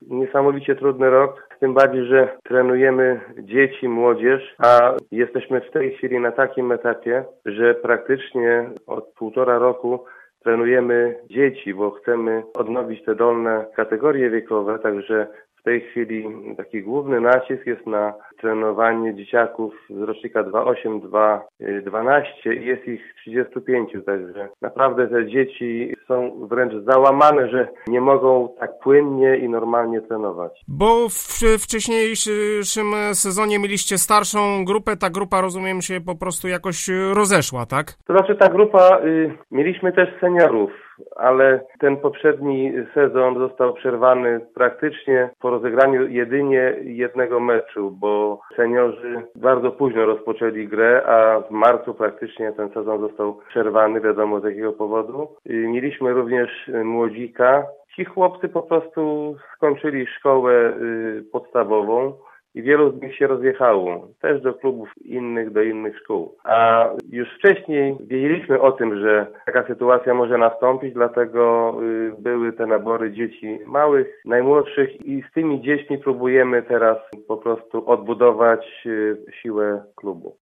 niesamowicie trudny rok, tym bardziej, że trenujemy dzieci, młodzież, a jesteśmy w tej chwili na takim etapie, że praktycznie od 1,5 roku trenujemy dzieci, bo chcemy odnowić te dolne kategorie wiekowe, także w tej chwili taki główny nacisk jest na trenowanie dzieciaków z rocznika 2,8, 2,12 i jest ich 35, także naprawdę te dzieci są wręcz załamane, że nie mogą tak płynnie i normalnie trenować. Bo w wcześniejszym sezonie mieliście starszą grupę, ta grupa, rozumiem, się po prostu jakoś rozeszła, tak? To znaczy ta grupa, mieliśmy też seniorów, ale ten poprzedni sezon został przerwany praktycznie po rozegraniu jedynie jednego meczu, bo seniorzy bardzo późno rozpoczęli grę, a w marcu praktycznie ten sezon został przerwany, wiadomo z jakiego powodu. Mieliśmy również młodzika. Ci chłopcy po prostu skończyli szkołę podstawową i wielu z nich się rozjechało, też do klubów innych, do innych szkół. A już wcześniej wiedzieliśmy o tym, że taka sytuacja może nastąpić, dlatego były te nabory dzieci małych, najmłodszych i z tymi dziećmi próbujemy teraz po prostu odbudować siłę klubu.